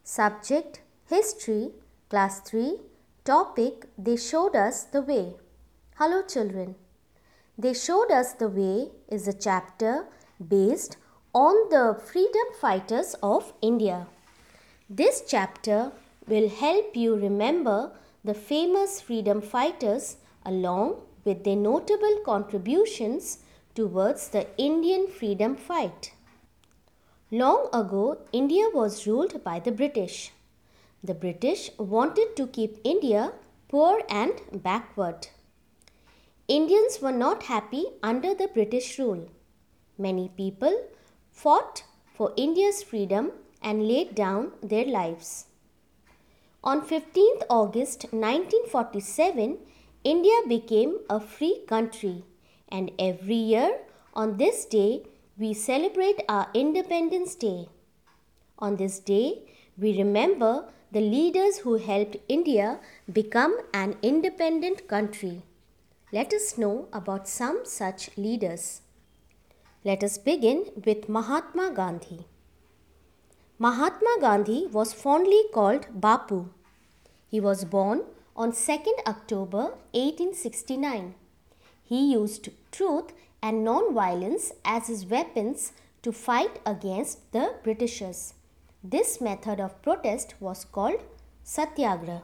Subject History, Class 3. Topic They Showed Us the Way. Hello children. They Showed Us the Way is a chapter based on the freedom fighters of India. This chapter will help you remember the famous freedom fighters along with their notable contributions towards the Indian freedom fight. Long ago, India was ruled by the British. The British wanted to keep India poor and backward. Indians were not happy under the British rule. Many people fought for India's freedom and laid down their lives. On 15th August 1947, India became a free country, and every year on this day we celebrate our Independence Day. On this day, we remember the leaders who helped India become an independent country. Let us know about some such leaders. Let us begin with Mahatma Gandhi. Mahatma Gandhi was fondly called Bapu. He was born on 2nd October 1869. He used truth and non-violence as his weapons to fight against the Britishers. This method of protest was called Satyagraha.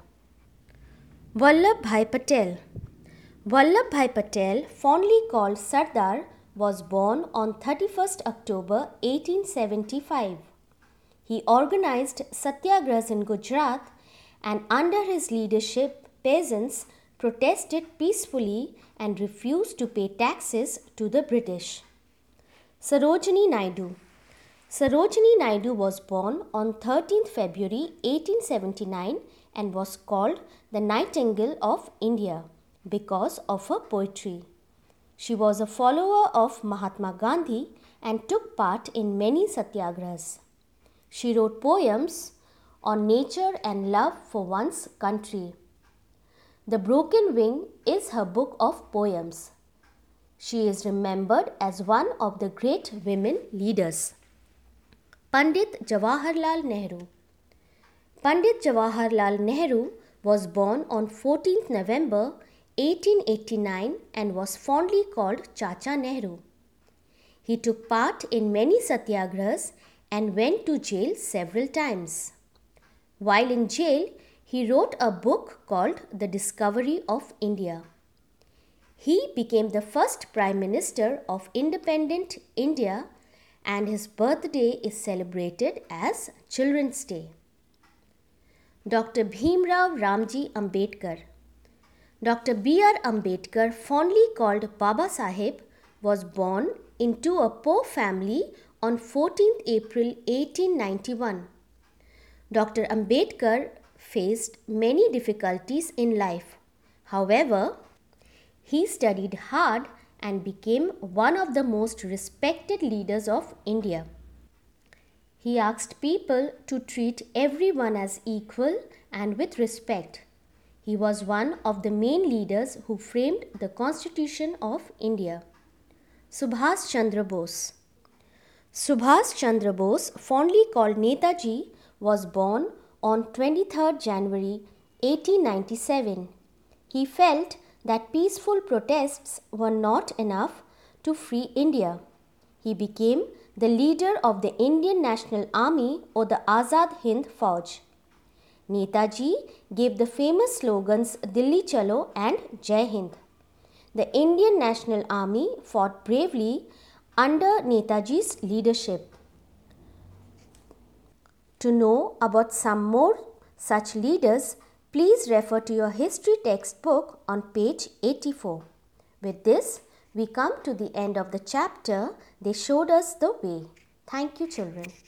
Vallabhbhai Patel. Vallabhbhai Patel, fondly called Sardar, was born on 31st October 1875. He organized satyagrahas in Gujarat, and under his leadership, peasants protested peacefully and refused to pay taxes to the British. Sarojini Naidu. Sarojini Naidu was born on 13th February 1879 and was called the Nightingale of India because of her poetry. She was a follower of Mahatma Gandhi and took part in many satyagrahas. She wrote poems on nature and love for one's country. The Broken Wing is her book of poems. She is remembered as one of the great women leaders. Pandit Jawaharlal Nehru. Pandit Jawaharlal Nehru was born on 14th November 1889 and was fondly called Chacha Nehru. He took part in many satyagrahas and went to jail several times. While in jail, he wrote a book called The Discovery of India. He became the first Prime Minister of independent India, and his birthday is celebrated as Children's Day. Dr. Bhimrao Ramji Ambedkar. Dr. B.R. Ambedkar, fondly called Baba Saheb, was born into a poor family on 14th April 1891. Dr. Ambedkar faced many difficulties in life. However, he studied hard and became one of the most respected leaders of India. He asked people to treat everyone as equal and with respect. He was one of the main leaders who framed the Constitution of India. Subhas Chandra Bose. Subhas Chandra Bose, fondly called Netaji, was born on 23rd January 1897. He felt that peaceful protests were not enough to free India. He became the leader of the Indian National Army or the Azad Hind Fauj. Netaji gave the famous slogans Dilli Chalo and Jai Hind. The Indian National Army fought bravely under Netaji's leadership. To know about some more such leaders, please refer to your history textbook on page 84. With this, we come to the end of the chapter. They Showed Us the Way. Thank you, children.